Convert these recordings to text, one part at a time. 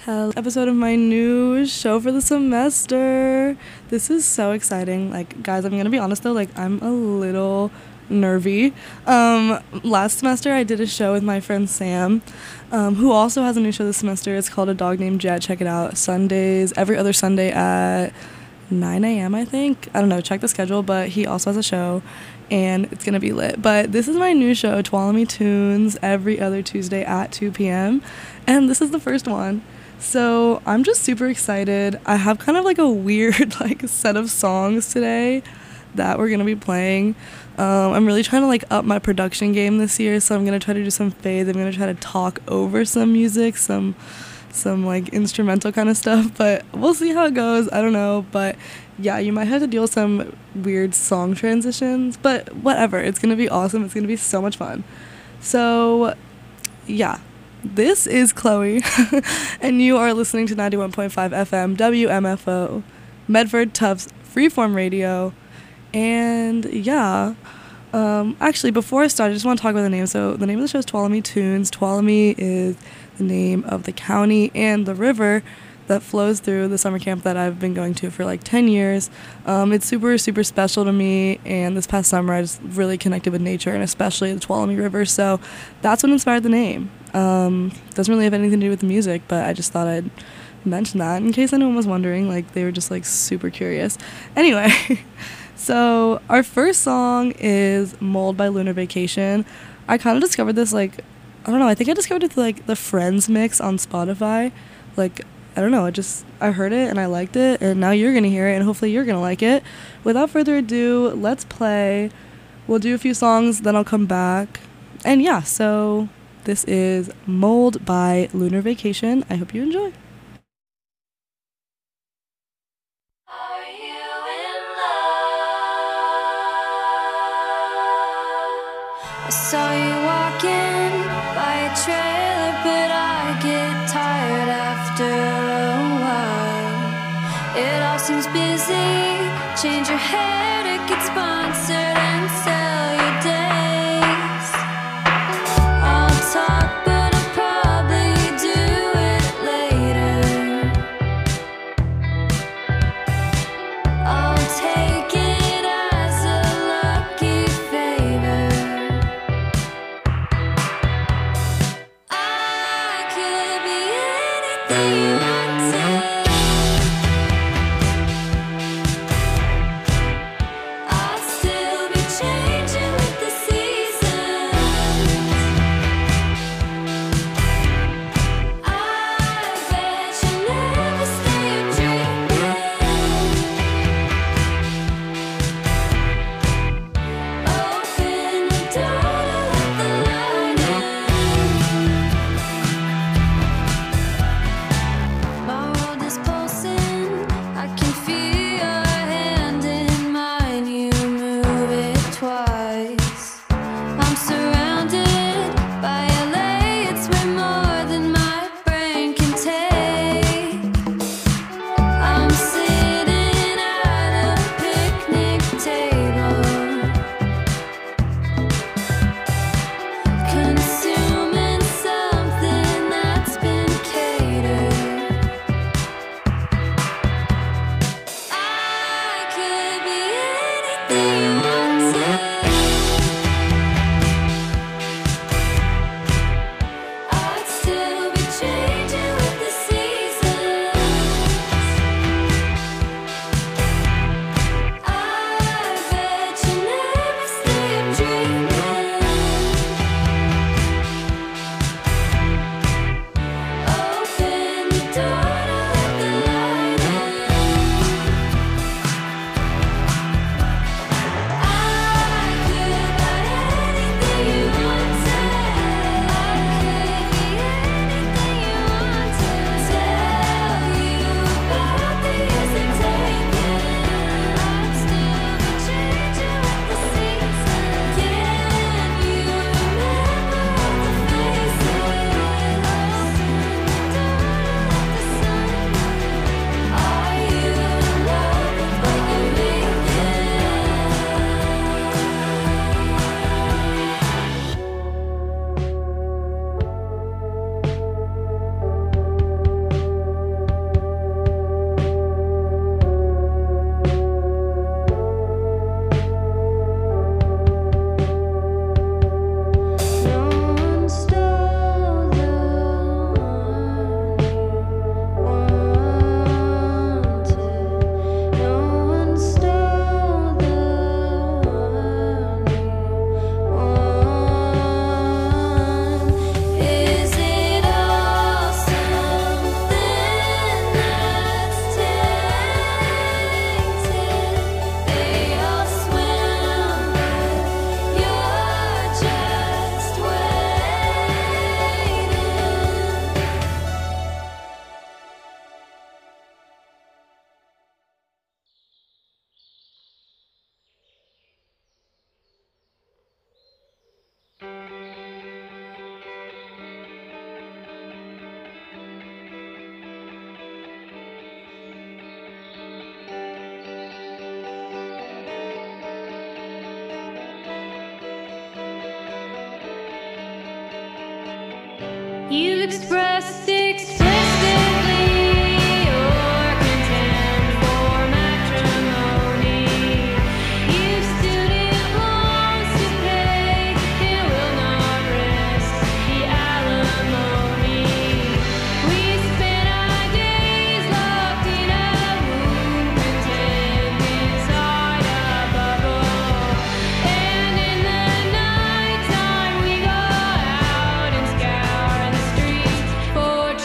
Hell, episode of my new show for the semester. This is so exciting. Like, guys, I'm gonna be honest though, like, I'm a little nervy. Last semester I did a show with my friend Sam, who also has a new show this semester. It's called A Dog Named Jet. Check it out. Sundays, every other Sunday at 9 a.m. I think. I don't know, check the schedule, but he also has a show and it's gonna be lit. But this is my new show, Tuolumne Tunes, every other Tuesday at 2 p.m. and this is the first one. So I'm just super excited. I have kind of like a weird like set of songs today that we're gonna be playing. I'm really trying to like up my production game this year, so I'm gonna try to do some fades. I'm gonna try to talk over some music, some like instrumental kind of stuff, but we'll see how it goes. I don't know, but yeah, you might have to deal with some weird song transitions, but whatever. It's gonna be awesome. It's gonna be so much fun. So yeah. This is Chloe, and you are listening to 91.5 FM WMFO, Medford Tufts Freeform Radio, and yeah, actually, before I start, I just want to talk about the name. So the name of the show is Tuolumne Tunes. Tuolumne is the name of the county and the river that flows through the summer camp that I've been going to for like 10 years. It's super, super special to me, and this past summer I just really connected with nature, and especially the Tuolumne River, so that's what inspired the name. Doesn't really have anything to do with the music, but I just thought I'd mention that in case anyone was wondering, like they were just like super curious. Anyway, so our first song is Mold by Lunar Vacation. I kind of discovered this, like, I don't know, I think I discovered it through like the Friends mix on Spotify. Like, I don't know, I heard it and I liked it, and now you're gonna hear it and hopefully you're gonna like it. Without further ado, let's play. We'll do a few songs, then I'll come back. And yeah, so this is Mold by Lunar Vacation. I hope you enjoy. Are you in love? I saw you walking by a trailer, but I get tired after a while. It all seems busy. Change your hair to get sponsored and sell your days. I'll talk, but I'll probably do it later. I'll take it as a lucky favor. I could be anything you wanted. I'll still be changing with the seasons. I bet you never stay dreaming. Open the door to let the light in. You've expressed explicitly your contempt for matrimony. You student loans to pay and will not risk the alimony. We spent our days locked in a room, contained inside a bubble. And in the night time we go out and scour the streets for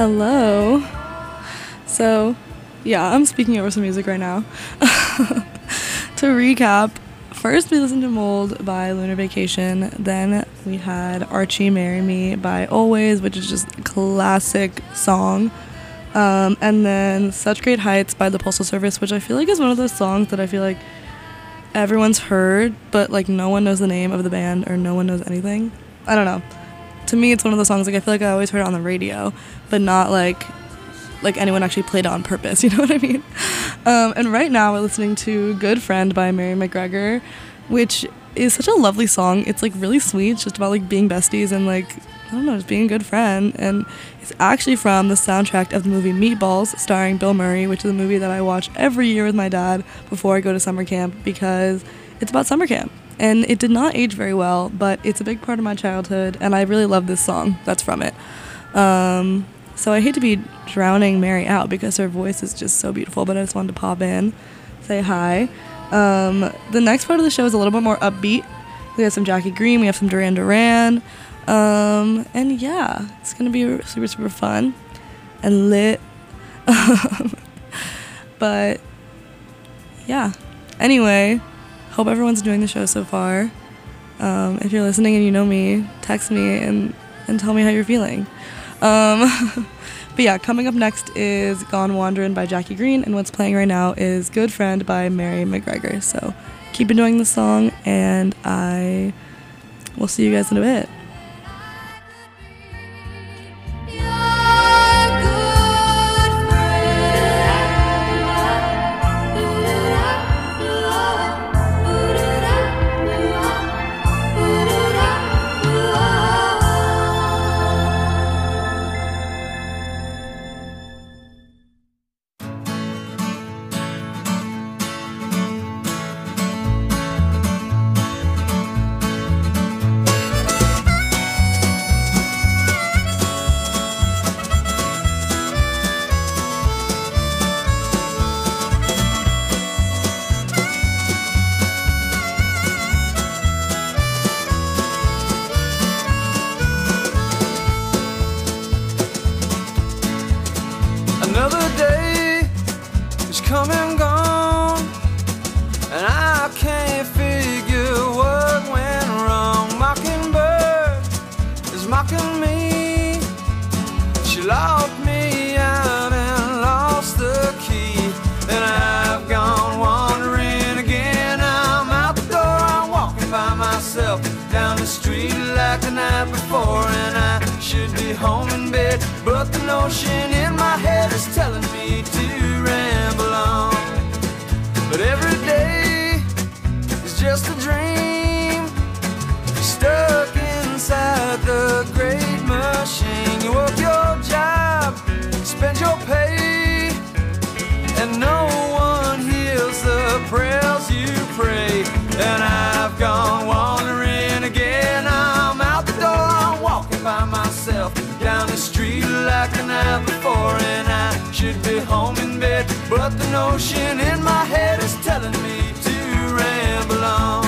Hello. So, yeah, I'm speaking over some music right now. To recap, first we listened to Mold by Lunar Vacation, then we had Archie Marry Me by Always, which is just a classic song, and then Such Great Heights by The Postal Service, which I feel like is one of those songs that I feel like everyone's heard, but like no one knows the name of the band or no one knows anything. I don't know. To me, it's one of those songs like I feel like I always heard it on the radio, but not like anyone actually played it on purpose, you know what I mean? And right now we're listening to Good Friend by Mary McGregor, which is such a lovely song. It's like really sweet. It's just about like being besties and like, I don't know, just being a good friend. And it's actually from the soundtrack of the movie Meatballs, starring Bill Murray, which is a movie that I watch every year with my dad before I go to summer camp because it's about summer camp. And it did not age very well, but it's a big part of my childhood, and I really love this song that's from it. So I hate to be drowning Mary out because her voice is just so beautiful, but I just wanted to pop in, say hi. The next part of the show is a little bit more upbeat. We have some Jackie Green, we have some Duran Duran, and yeah, it's gonna be super, super fun and lit. But yeah, anyway, hope everyone's enjoying the show so far. If you're listening and you know me, text me and tell me how you're feeling. But yeah, coming up next is Gone Wanderin' by Jackie Green, and what's playing right now is Good Friend by Mary McGregor. So keep enjoying the song, and I will see you guys in a bit. Another day is come and gone, and I can't figure what went wrong. Mockingbird is mocking me. She locked me out and lost the key. And I've gone wandering again. I'm out the door, I'm walking by myself down the street like the night before, and I should be home in bed, but the notion in my head is telling me to ramble on. But every day is just a dream, stuck inside the great machine. You work your job, spend your pay, and no one hears the prayers you pray. And I've gone wandering again. I'm out the door, I'm walking by myself down the street like the night before, and I should be home in bed, but the notion in my head is telling me to ramble on.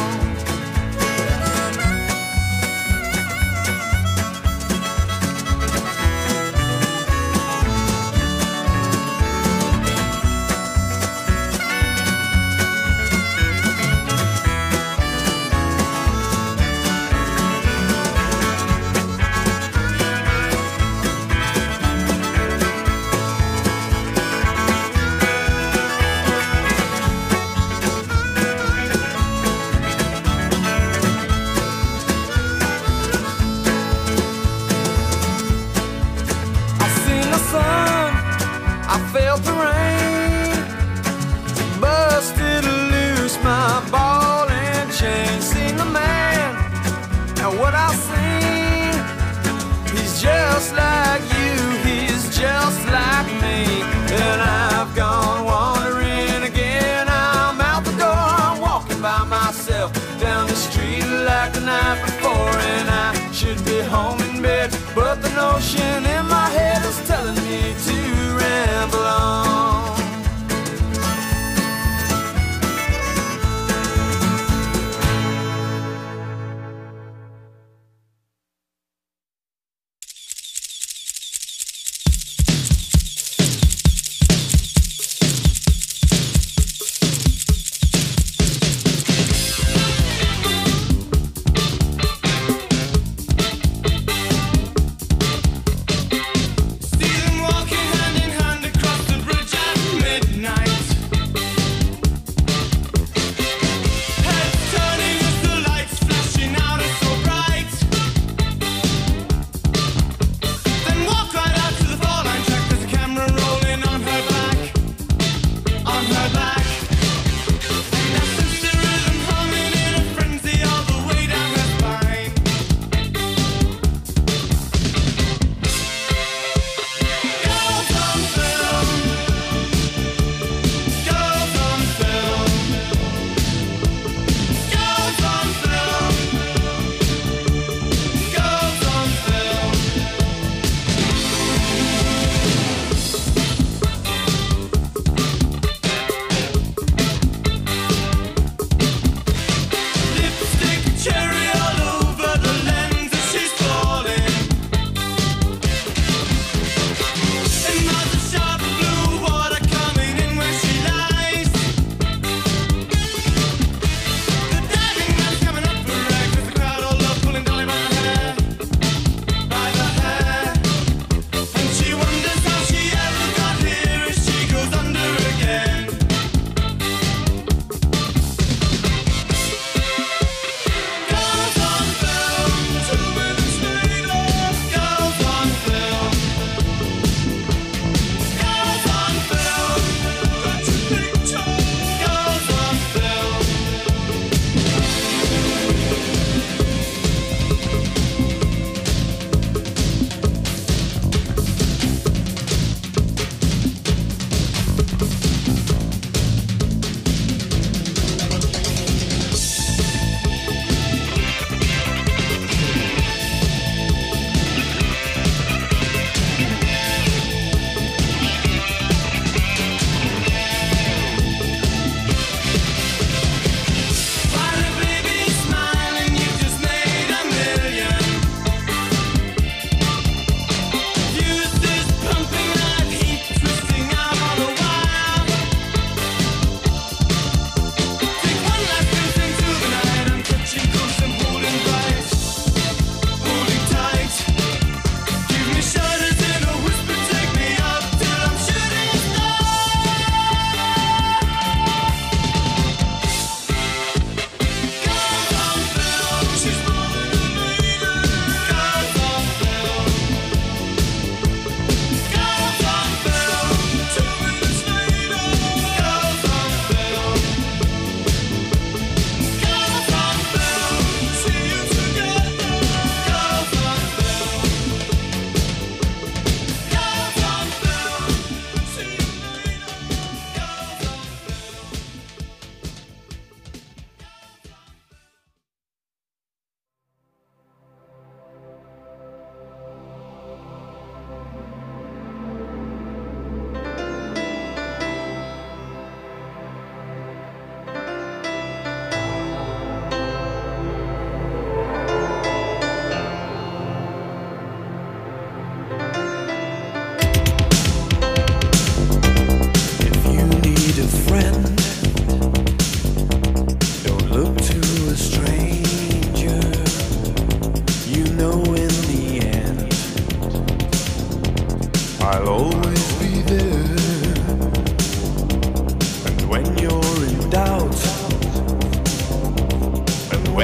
Felt the rain, busted loose my ball and chain. Seen the man, and what I seen, he's just like you, he's just like me. And I've gone wandering again. I'm out the door, I'm walking by myself down the street like the night before, and I should be home in bed, but the notion in my head is telling me to ramble on.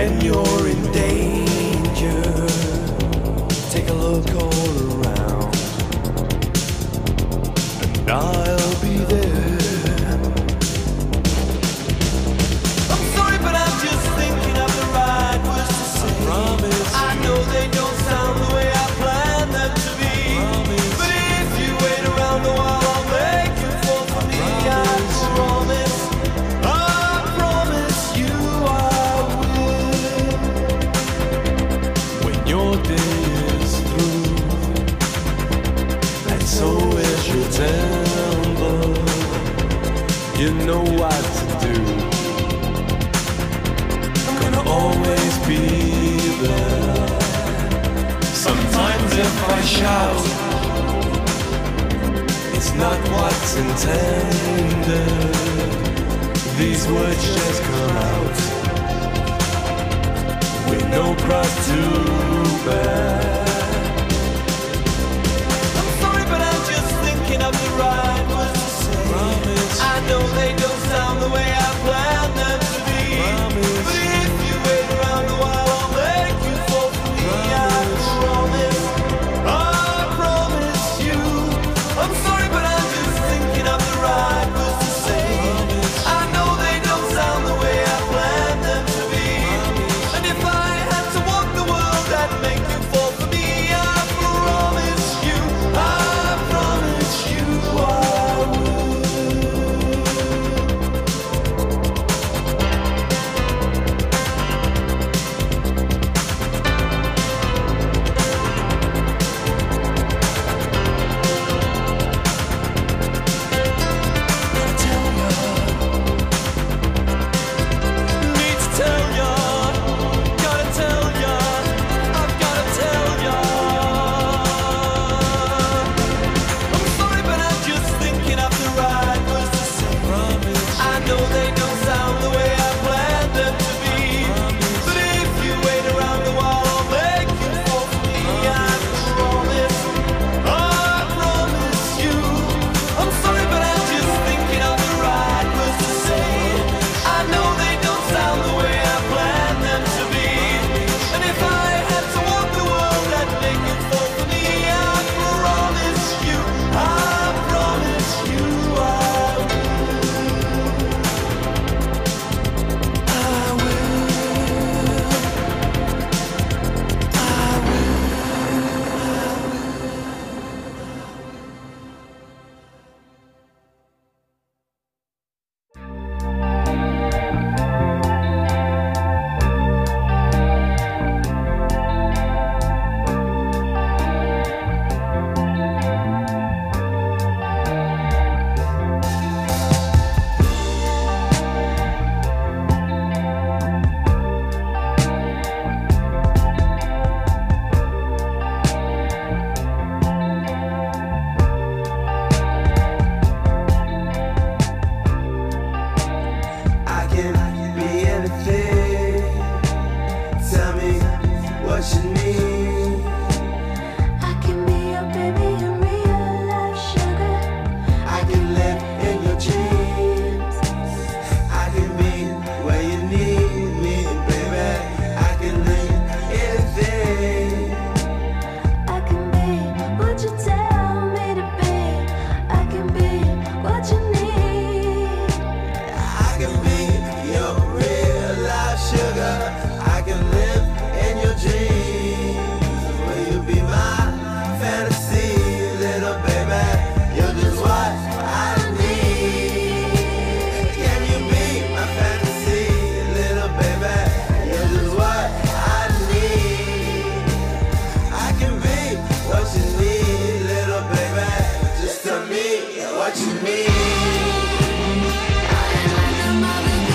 when you're in danger. Take a look all around, and I'll be there. I'm sorry, but I'm just thinking of the right words to say. I promise. I know they don't sound the way I planned them to be. Promise. But if you wait around a while, I'll make you fall for me. I promise. I promise you I will. When your day is through, and so is your temper, you know what to do. I'm gonna always be there. Sometimes if I shout, it's not what's intended. These words just come out with no cross to bear. I'm sorry, but I'm just thinking of the right words to say. Promise. I know they don't sound the way I planned them to be. Promise. But if you wait around a while, I'll make you fall for me. Promise. I promise. I promise you. I'm sorry, but I'm just thinking of the right words to say. Promise. I know they don't sound the way I planned them to be. Promise. And if I had to walk the world, I'd make you fall for me. I promise you. I promise you I will. Need to tell ya, gotta tell ya, I've gotta tell ya. I'm sorry, but I'm just thinking of the right words to say. Promise. I know they don't sound the way I planned them to be. Promise. But if you wait around a while, I'll make you fall for me. I promise. I promise you. I'm sorry, but I'm just thinking of the right words to say. I know they don't sound the way I planned them to be. And if I had to walk the world, I'd make it fall for me. I promise you. I promise you I can be anything. Tell me what you need. I can be your baby in real life, sugar. I can live in your dreams. I can be where you need me, baby. I can leave anything. I can be what you tell me to be. I can be what you need. I can be your real life sugar. I can live in your dreams. Will you be my fantasy, little baby? You're just what I need. Can you be my fantasy, little baby? You're just what I need. I can be what you need, little baby. Just tell me what you need. I am the mother.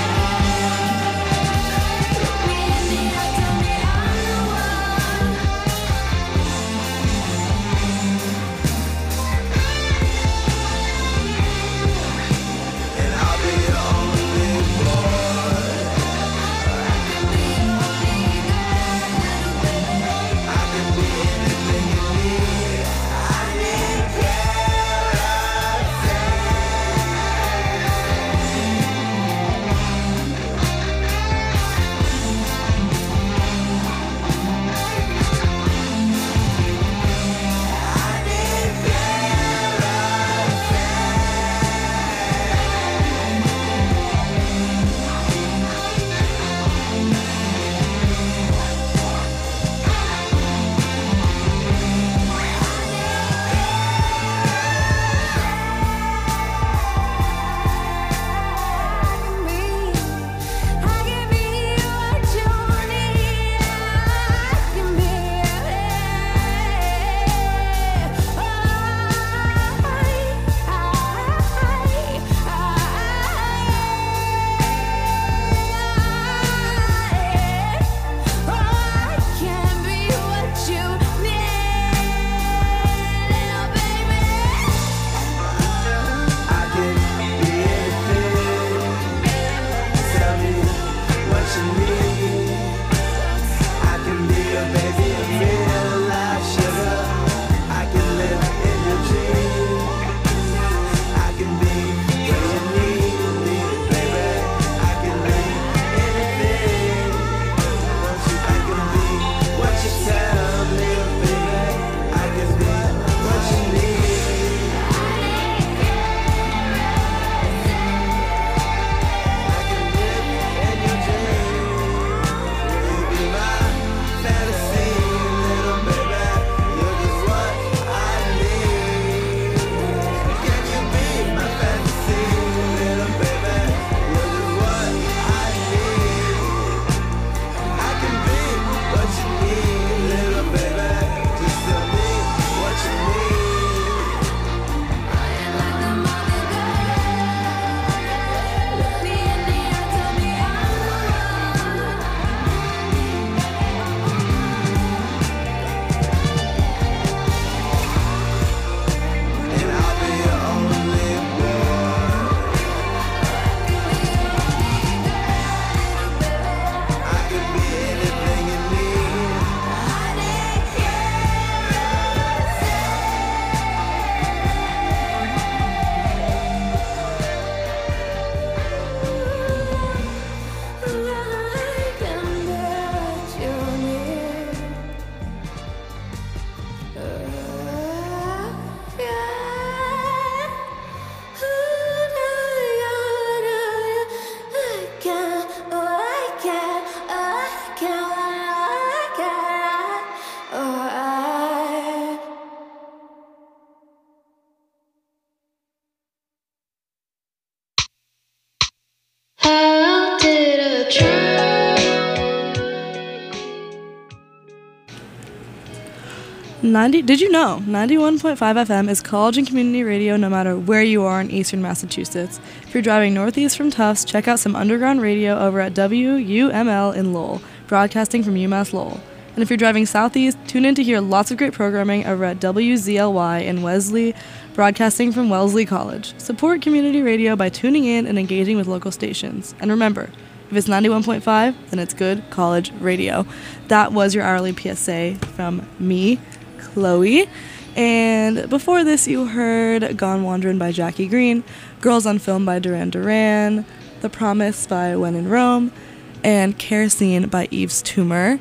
Did you know 91.5 FM is college and community radio no matter where you are in eastern Massachusetts? If you're driving northeast from Tufts, check out some underground radio over at WUML in Lowell, broadcasting from UMass Lowell. And if you're driving southeast, tune in to hear lots of great programming over at WZLY in Wesley, broadcasting from Wellesley College. Support community radio by tuning in and engaging with local stations. And remember, if it's 91.5, then it's good college radio. That was your hourly PSA from me, Chloe. And before this, you heard Gone Wandering by Jackie Green, Girls on Film by Duran Duran, The Promise by When in Rome, and Kerosene by Yves Tumor.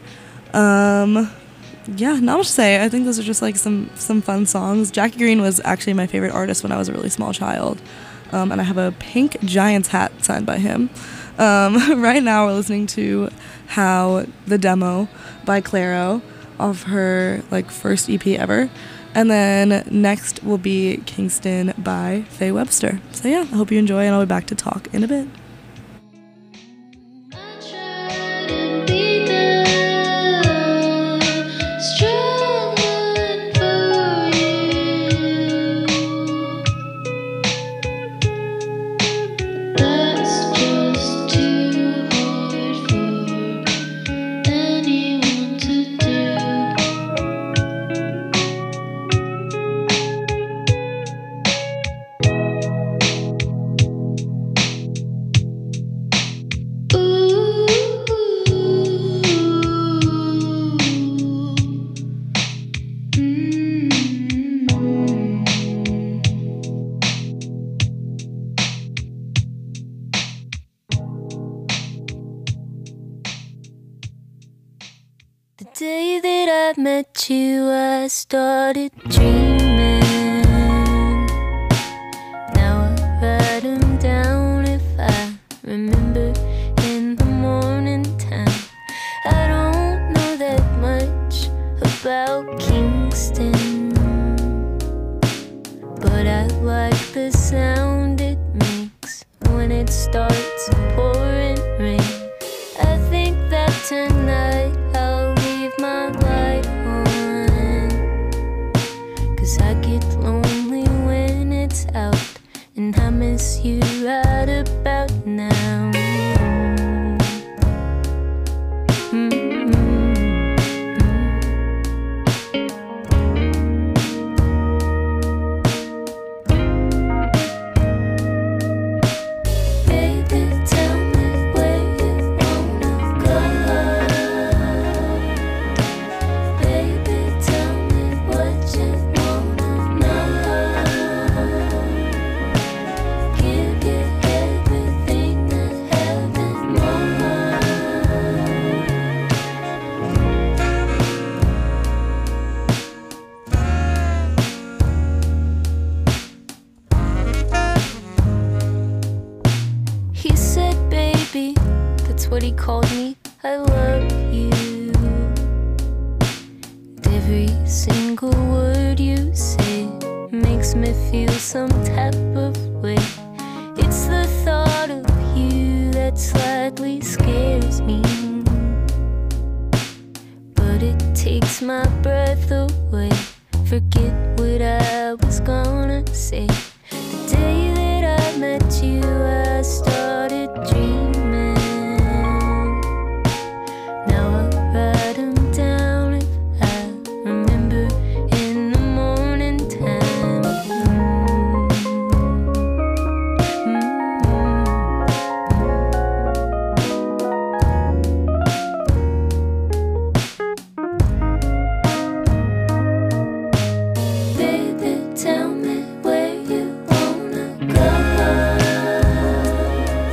Yeah, not much to say. I think those are just like some fun songs. Jackie Green was actually my favorite artist when I was a really small child. And I have a pink Giants hat signed by him. Right now we're listening to How, the demo by Clairo off her like first EP ever. And then next will be Kingston by Faye Webster. So yeah, I hope you enjoy and I'll be back to talk in a bit. The day that I met you, I started dreaming. Now I write them down if I remember in the morning time. I don't know that much about Kingston, but I like the sound it makes when it starts pouring rain. I think that tonight I'll leave my light on, 'cause I get lonely when it's out, and I miss you right about now. He said, baby, that's what he called me, I love you. And every single word you say makes me feel some type of way. It's the thought of you that slightly scares me, but it takes my breath away. Forget what I was gonna say. The day that I met you, I started dreaming. Now I write them down if I remember in the morning time. Baby, tell me where you wanna go.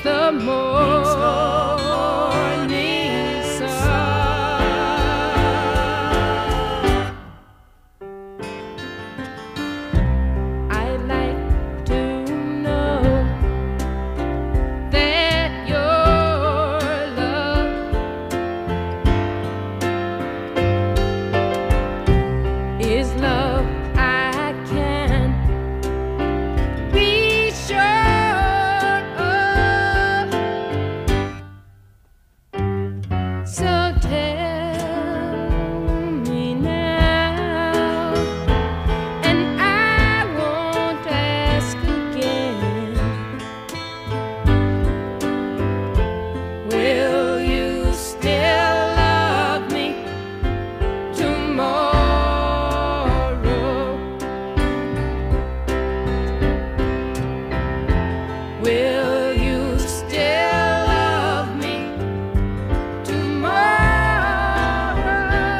the morning sun. I'd like to know that your love is love I can be sure of. So tell me now, and I won't ask again. Will you still love me tomorrow? Will you still love me tomorrow?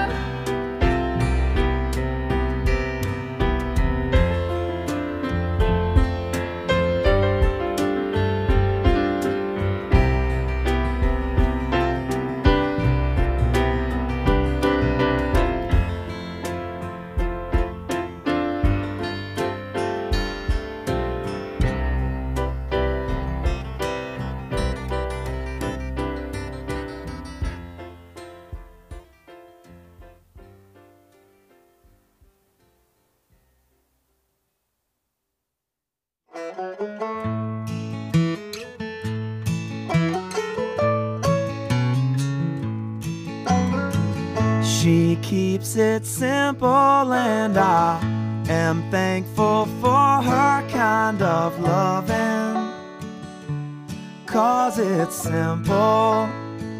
She keeps it simple, and I am thankful for her kind of loving, 'cause it's simple.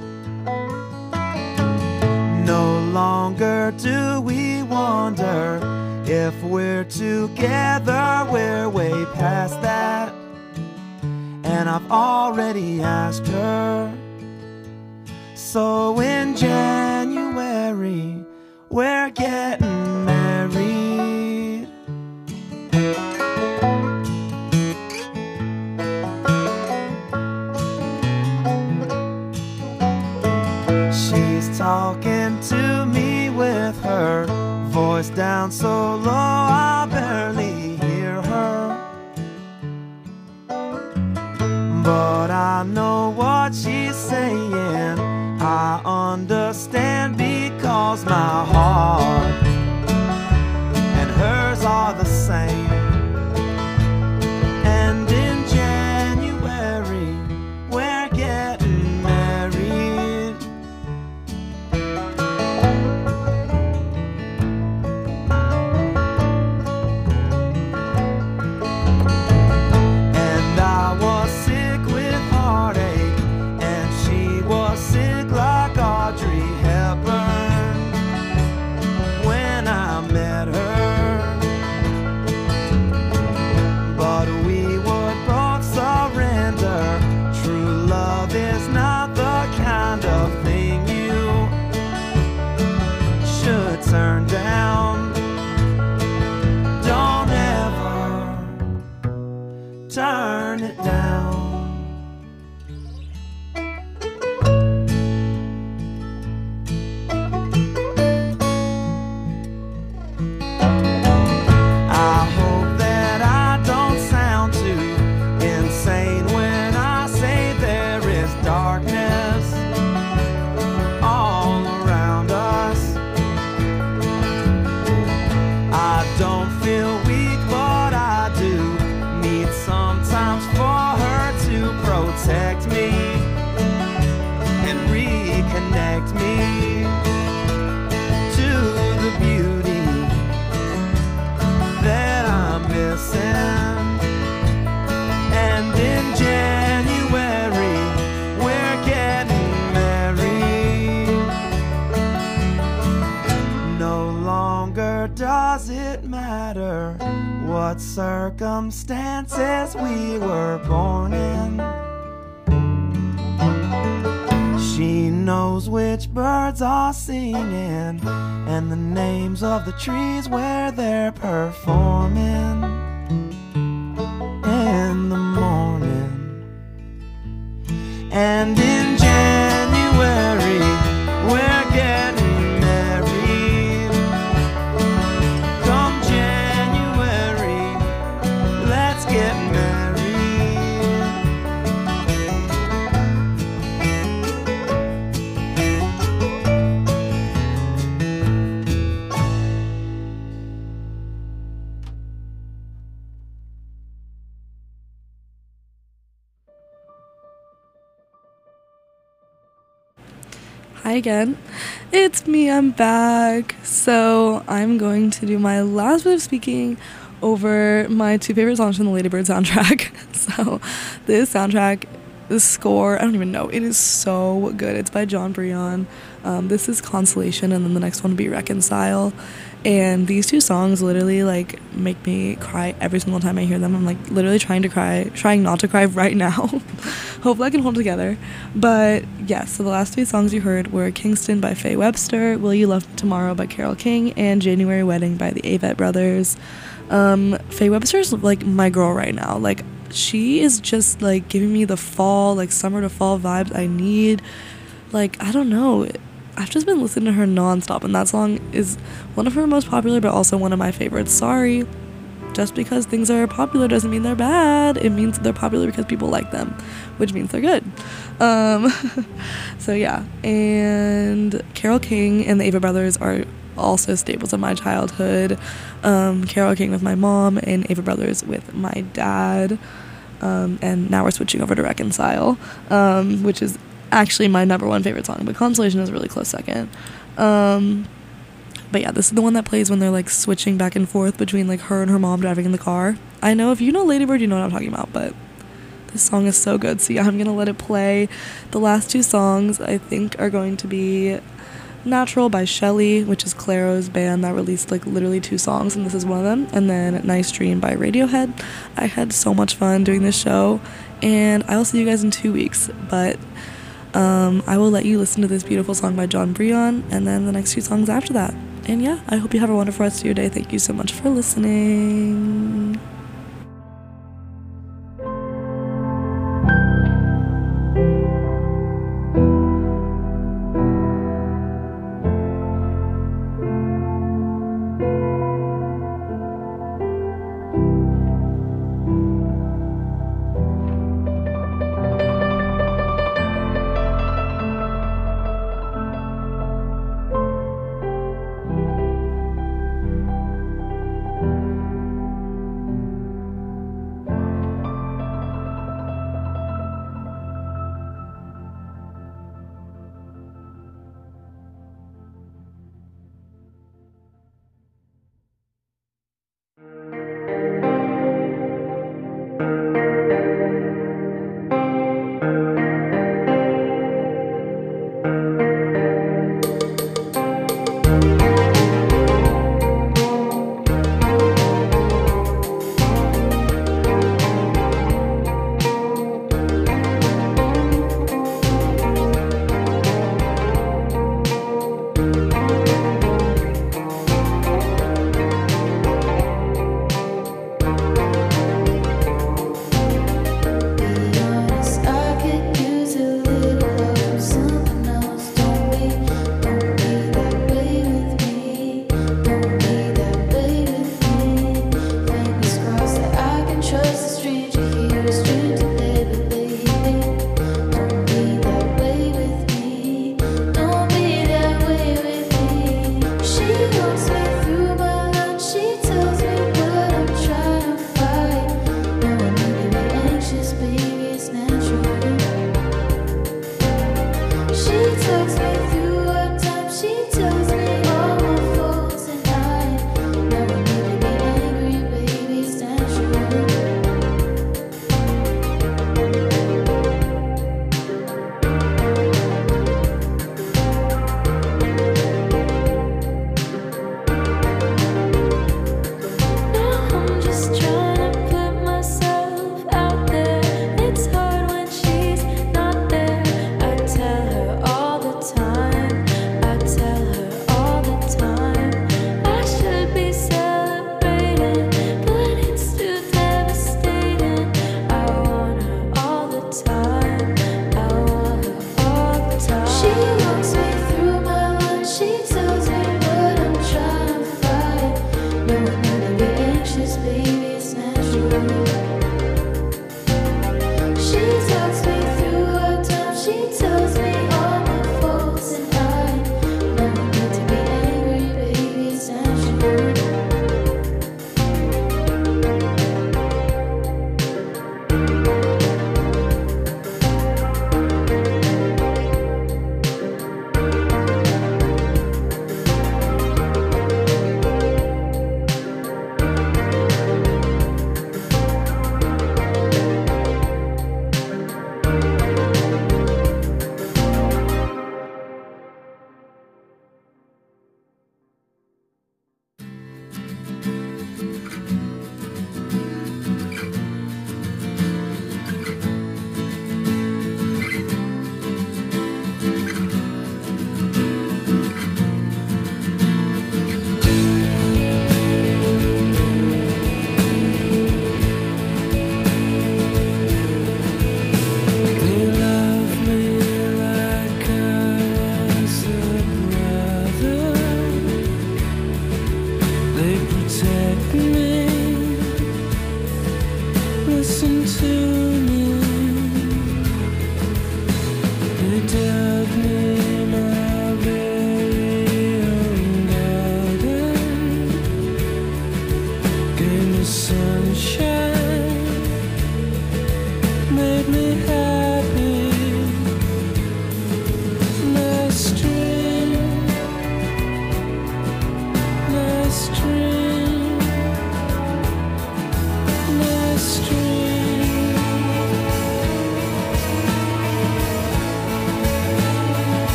No longer do we wonder if we're together, we're way past that. And I've already asked her. So in January, we're getting married. She's talking to me with her voice down so low I barely hear her. But I know what she's saying. I understand because my heart and hers are the same. And in January, we're getting married. And I was sick with heartache, and she was sick like Audrey Hepburn when I met her. But we would both surrender. True love is not the kind of thing you should turn down. Don't ever turn it down. I hope that I don't sound too insane when I say there is darkness all around us. I don't feel weak, but I do need sometimes for her to protect me and reconnect me to the beauty that I'm missing. And in January, we're getting married. No longer does it matter what circumstances we were born in. She knows which birds are singing and the names of the trees where they're performing in the morning. And in January, we're getting married. Come January, let's get married. Hi again. It's me, I'm back. So I'm going to do my last bit of speaking over my two favorite songs from the Lady Bird soundtrack. So this soundtrack, the score, I don't even know, it is so good. It's by Jon Brion. This is Consolation, and then the next one will be Reconcile. And these two songs literally like make me cry every single time I hear them. I'm like literally trying not to cry right now. Hopefully I can hold it together. But yeah, so the last three songs you heard were Kingston by Faye Webster, Will You Love Me Tomorrow by Carole King, and January Wedding by the Avett Brothers. Faye Webster's like my girl right now. Like she is just like giving me the fall, like summer to fall vibes I need. Like I don't know, I've just been listening to her nonstop, and that song is one of her most popular but also one of my favorites. Sorry, just because things are popular doesn't mean they're bad. It means they're popular because people like them, which means they're good. So yeah, and Carole King and the Avett Brothers are also staples of my childhood. Carole King with my mom and Avett Brothers with my dad. And now we're switching over to Reconcile, which is actually my number one favorite song, but Consolation is a really close second. But yeah, this is the one that plays when they're like switching back and forth between like her and her mom driving in the car. I know if you know Lady Bird, you know what I'm talking about, but this song is so good. So yeah, I'm gonna let it play. The last two songs I think are going to be Natural by Shelly, which is Clairo's band that released like literally two songs, and this is one of them, and then Nice Dream by Radiohead. I had so much fun doing this show, and I will see you guys in 2 weeks, but I will let you listen to this beautiful song by Jon Brion, and then the next few songs after that. And yeah, I hope you have a wonderful rest of your day. Thank you so much for listening.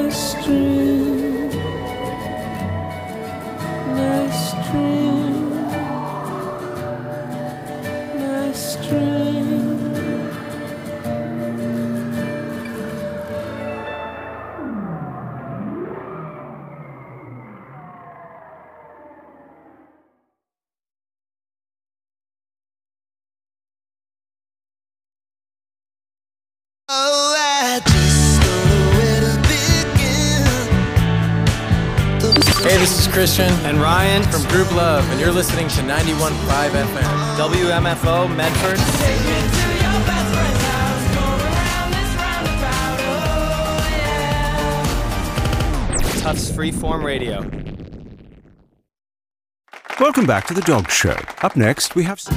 Nice dream, nice dream, nice dream. Oh, I just don't know where to begin. Hey, this is Christian and Ryan from Group Love, and you're listening to 91.5 FM. WMFO Medford. Tufts Freeform Radio. Welcome back to The Dog Show. Up next, we have...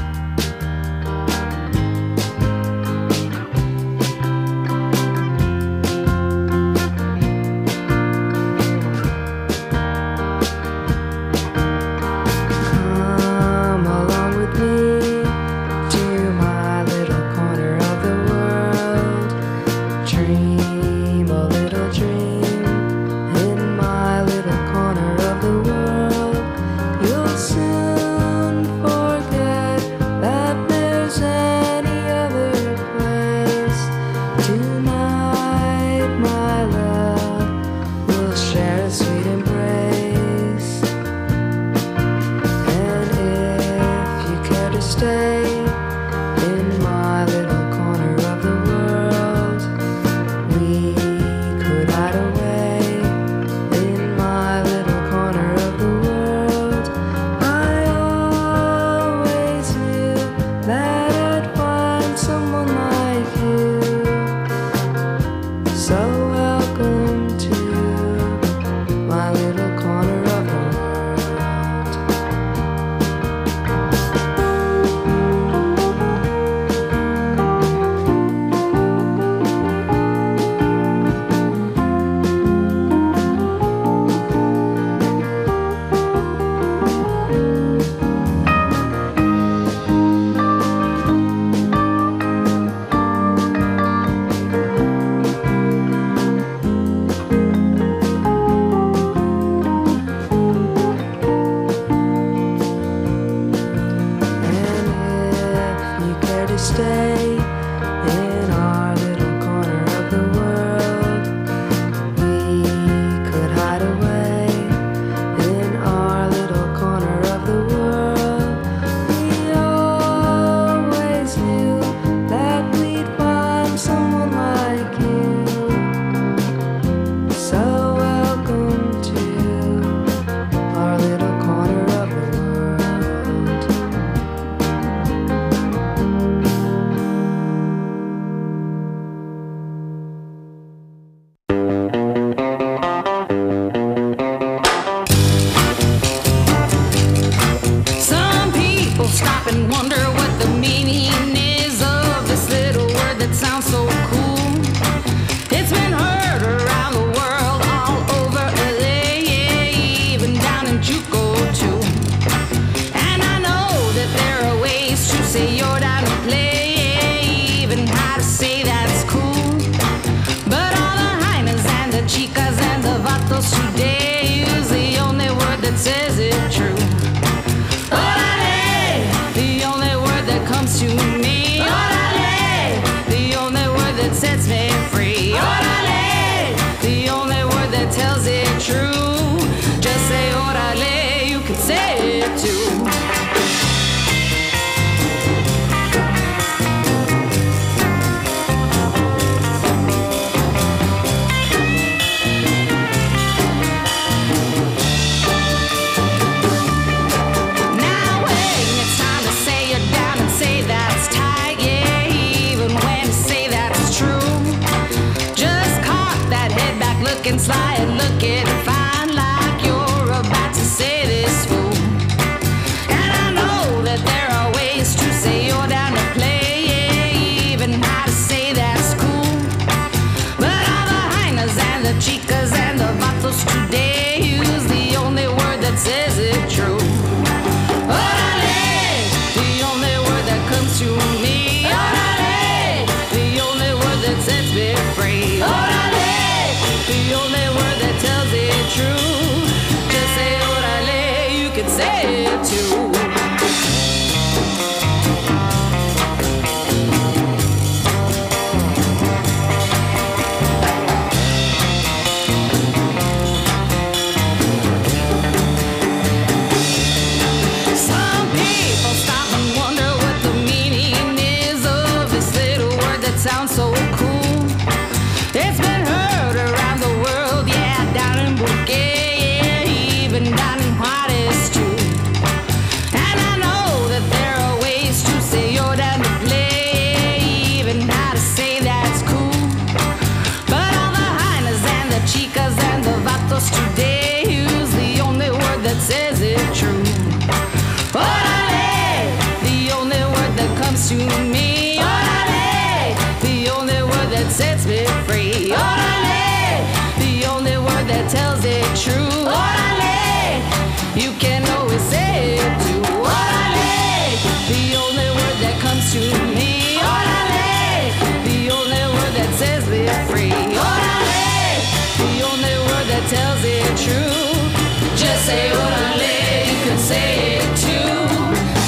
Come along with me to my little corner of the world. Dream a little dream in my little corner of the world. You'll soon forget that there's any other place. Tonight, my love, we'll share a sweet embrace. And if you care to stay in my little corner of the world, we could hide away in my little corner of the world. I always knew that I'd find someone like you. So welcome to my little corner of the world. And if you care to stay in our little corner of the world, we could hide away in our little corner of the world. We always knew that we'd find someone like you. So welcome to our little corner of the world. Some people stop and wonder what the meaning is of this little word that sounds so cool. It's been heard around the world, all over LA, even down in Juco too. And I know that there are ways to say you're down to play, even how to say that's cool. But all the hyenas and the chicas and the vatos today use the only word that says it true. Orale, the only word that comes to me. Orale, the only word that sets me free. Orale, the only word that tells it true. Just say orale, you can say it too. Now when it's time to say it down and say that's tight, yeah, even when to say that's true. Just cock that head back looking sly and look it